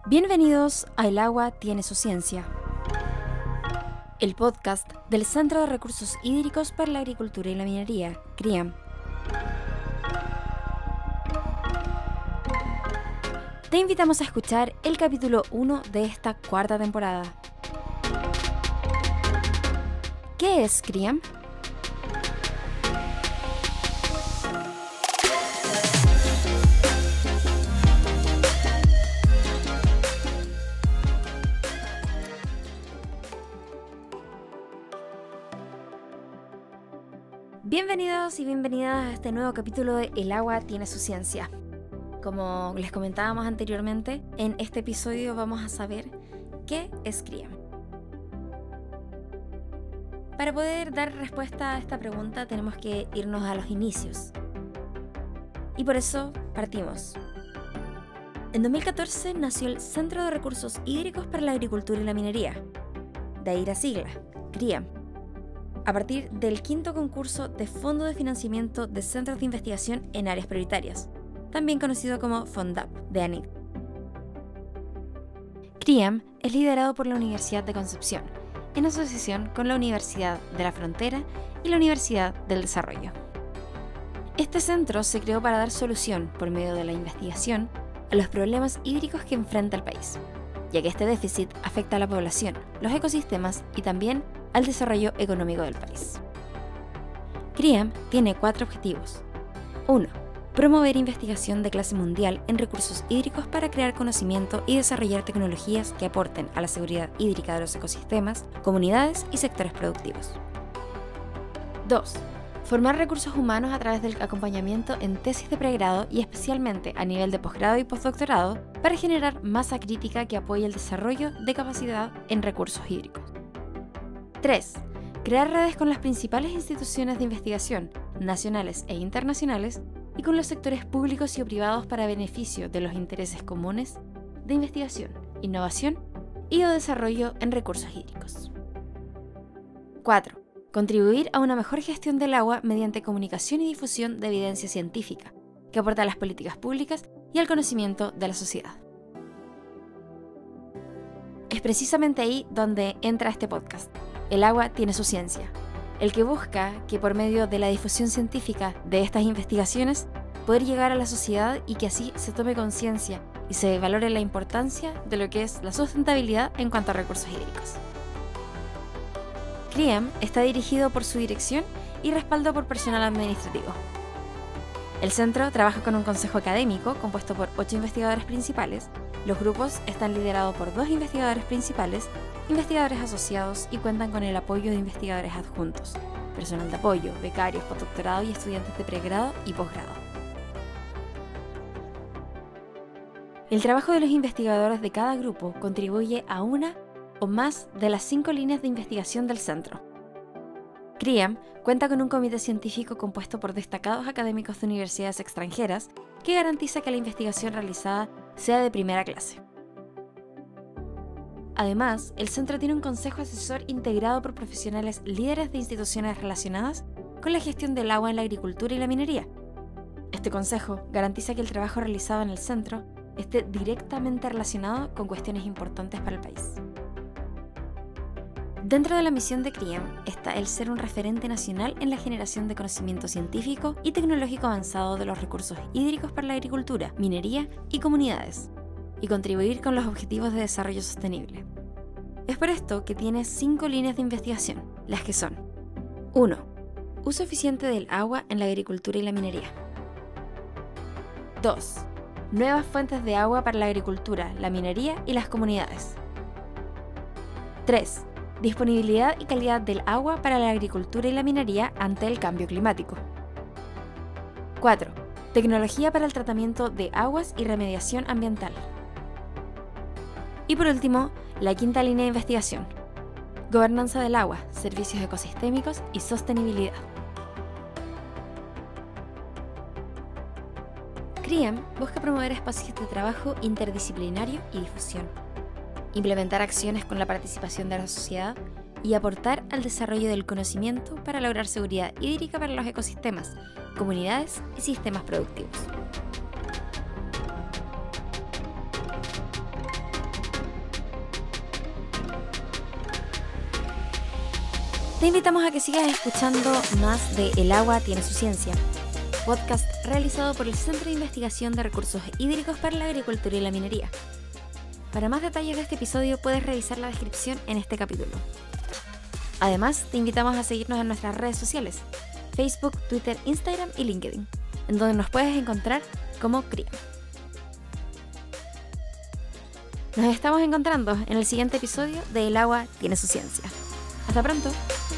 Bienvenidos a El agua tiene su ciencia, el podcast del Centro de Recursos Hídricos para la Agricultura y la Minería, CRIAM. Te invitamos a escuchar el capítulo 1 de esta cuarta temporada. ¿Qué es CRIAM? Bienvenidos y bienvenidas a este nuevo capítulo de El agua tiene su ciencia. Como les comentábamos anteriormente, en este episodio vamos a saber qué es CRIAM. Para poder dar respuesta a esta pregunta tenemos que irnos a los inicios. Y por eso partimos. En 2014 nació el Centro de Recursos Hídricos para la Agricultura y la Minería. De ahí la sigla, CRIAM. A partir del quinto concurso de Fondo de Financiamiento de Centros de Investigación en Áreas Prioritarias, también conocido como FONDAP, de ANIC. CRIAM es liderado por la Universidad de Concepción, en asociación con la Universidad de la Frontera y la Universidad del Desarrollo. Este centro se creó para dar solución, por medio de la investigación, a los problemas hídricos que enfrenta el país, ya que este déficit afecta a la población, los ecosistemas y también al desarrollo económico del país. CRIAM tiene 4 objetivos. 1. Promover investigación de clase mundial en recursos hídricos para crear conocimiento y desarrollar tecnologías que aporten a la seguridad hídrica de los ecosistemas, comunidades y sectores productivos. 2. Formar recursos humanos a través del acompañamiento en tesis de pregrado y especialmente a nivel de posgrado y postdoctorado para generar masa crítica que apoye el desarrollo de capacidad en recursos hídricos. 3. Crear redes con las principales instituciones de investigación, nacionales e internacionales, y con los sectores públicos y privados para beneficio de los intereses comunes de investigación, innovación y o desarrollo en recursos hídricos. 4. Contribuir a una mejor gestión del agua mediante comunicación y difusión de evidencia científica, que aporta a las políticas públicas y al conocimiento de la sociedad. Es precisamente ahí donde entra este podcast. El agua tiene su ciencia, el que busca que por medio de la difusión científica de estas investigaciones poder llegar a la sociedad y que así se tome conciencia y se valore la importancia de lo que es la sustentabilidad en cuanto a recursos hídricos. CRIAM está dirigido por su dirección y respaldo por personal administrativo. El centro trabaja con un consejo académico compuesto por 8 investigadores principales. Los grupos están liderados por 2 investigadores principales, investigadores asociados y cuentan con el apoyo de investigadores adjuntos, personal de apoyo, becarios, postdoctorado y estudiantes de pregrado y posgrado. El trabajo de los investigadores de cada grupo contribuye a una o más de las 5 líneas de investigación del centro. CRIAM cuenta con un comité científico compuesto por destacados académicos de universidades extranjeras que garantiza que la investigación realizada sea de primera clase. Además, el centro tiene un consejo asesor integrado por profesionales líderes de instituciones relacionadas con la gestión del agua en la agricultura y la minería. Este consejo garantiza que el trabajo realizado en el centro esté directamente relacionado con cuestiones importantes para el país. Dentro de la misión de CRIAM está el ser un referente nacional en la generación de conocimiento científico y tecnológico avanzado de los recursos hídricos para la agricultura, minería y comunidades, y contribuir con los objetivos de desarrollo sostenible. Es por esto que tiene 5 líneas de investigación, las que son: 1. Uso eficiente del agua en la agricultura y la minería. 2. Nuevas fuentes de agua para la agricultura, la minería y las comunidades. 3. Disponibilidad y calidad del agua para la agricultura y la minería ante el cambio climático. 4. Tecnología para el tratamiento de aguas y remediación ambiental. Y por último, la 5ª línea de investigación: gobernanza del agua, servicios ecosistémicos y sostenibilidad. CRIAM busca promover espacios de trabajo interdisciplinario y difusión, implementar acciones con la participación de la sociedad y aportar al desarrollo del conocimiento para lograr seguridad hídrica para los ecosistemas, comunidades y sistemas productivos. Te invitamos a que sigas escuchando más de El agua tiene su ciencia, podcast realizado por el Centro de Investigación de Recursos Hídricos para la Agricultura y la Minería. Para más detalles de este episodio puedes revisar la descripción en este capítulo. Además, te invitamos a seguirnos en nuestras redes sociales, Facebook, Twitter, Instagram y LinkedIn, en donde nos puedes encontrar como CRIAM. Nos estamos encontrando en el siguiente episodio de El agua tiene su ciencia. ¡Hasta pronto!